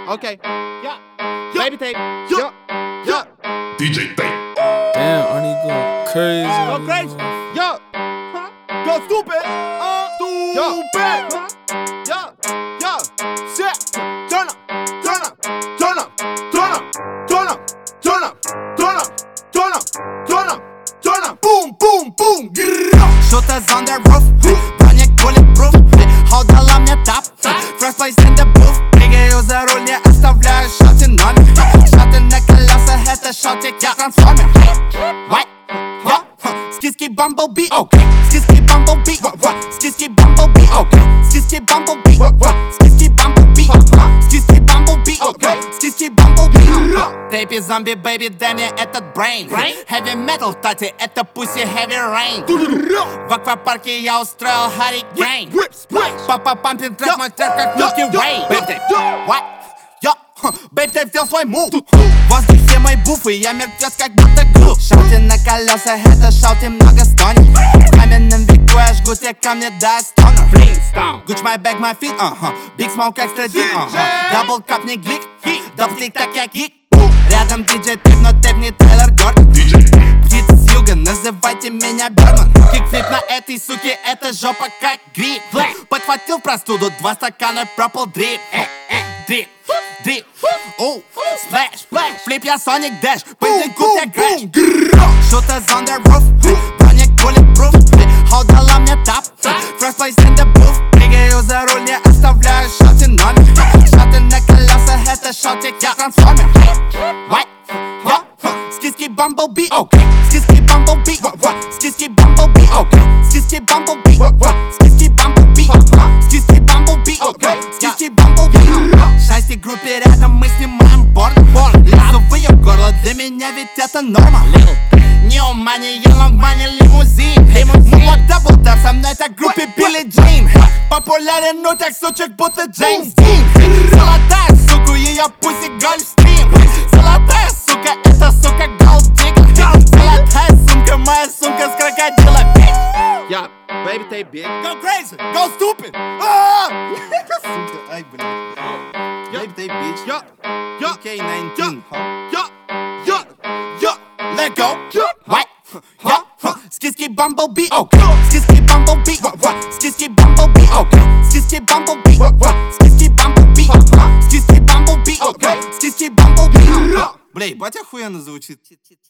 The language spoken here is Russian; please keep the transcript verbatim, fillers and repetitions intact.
Okay. Yeah. Baby tape. Yeah. Yeah. D J Tape. Damn, Arnie go crazy. Go crazy. Yeah. Huh? Go stupid. Uh, stupid. Huh? Yeah. Yeah. Shit. Turn up. Turn up. Turn up. Turn up. Turn up. Turn up. Turn up. Turn up. Turn up. Turn up. Boom, boom, boom. Shooters on the roof. Броник bulletproof. Hold дала мне тап. First place in the booth. Прыгаю за руль, не оставляю шоты номер. Шоты на колесах, это шотик, я трансформер. What? Yeah. Skiski Bumblebee, okay. Skiski Bumblebee, Skiski Bumblebee, okay. Skiski Bumblebee, Skiski Bumblebee, Skiski Bumblebee, okay. Skiski Bumblebee. Тейпи зомби, бэйби, дай мне этот брейн. Heavy metal, тати, это пусть heavy rain. В аквапарке я устроил hurricane. Папа пампинг трек, мой трек как Milky Way. Бэйби, what? Бэйб, ты ввел свой мув. В воздухе мой буф, и я мертвец как будто глуп. Шауте на колесах, это шауте много стонет. В каменном веку я жгу те камни до стонер. Gucci my bag, my feet, uh-huh. Big smoke, extra deep, uh-huh. Double cup, не глик, double click, так я гик. Рядом диджей Тейп, но Тейп не Тейлор Гордон. Птица с юга, называйте меня Берман. Кикфлип на этой суке, это жопа как гриб. Подхватил простуду, два стакана Purple Drip. Drip, drip, oh, splash, splash. Flip, я Sonic Dash, пыльный куб, я грэш. Shooters on the roof, броник bulletproof. Hold дала мне тап, first place in the booth. Прыгаю за руль, не оставляю шоты номер. Шоты на колесах, это шотик, я трансформер. What? Yeah. Skiski Bumblebee, okay. Skiski Bumblebee, Skiski Bumblebee, okay. Skiski Bumblebee, Skiski Bumblebee, Skiski Bumblebee, okay. Skiski Bumblebee. Шасси группе рядом, мы снимаем порно. Лезу в ее горло, для меня ведь это норма. New money, young money, лимузин. Мула дабл даб, со мной так в группе Билли Джин. Популярен, ну так сучек, будто Джеймс Дин. Золотая сука, ее пусть гольфстрим. Золотая сука, это сука голддиггер. Золотая сумка, моя сумка с крокодила, bitch. Yeah. Baby tape, bitch. Go crazy, go stupid. Сука, ай, блядь. Baby tape, bitch. Yeah. Yeah. K nineteen. Yeah. Yeah. Yeah. Let go. What? Yeah. Skiski Bumblebee, okay. Skiski Bumblebee, Skiski Bumblebee, okay. Skiski Bumblebee, Skiski Bumblebee, Skiski Bumblebee, okay. Skiski Bumblebee. Бля, ебать охуенно звучит.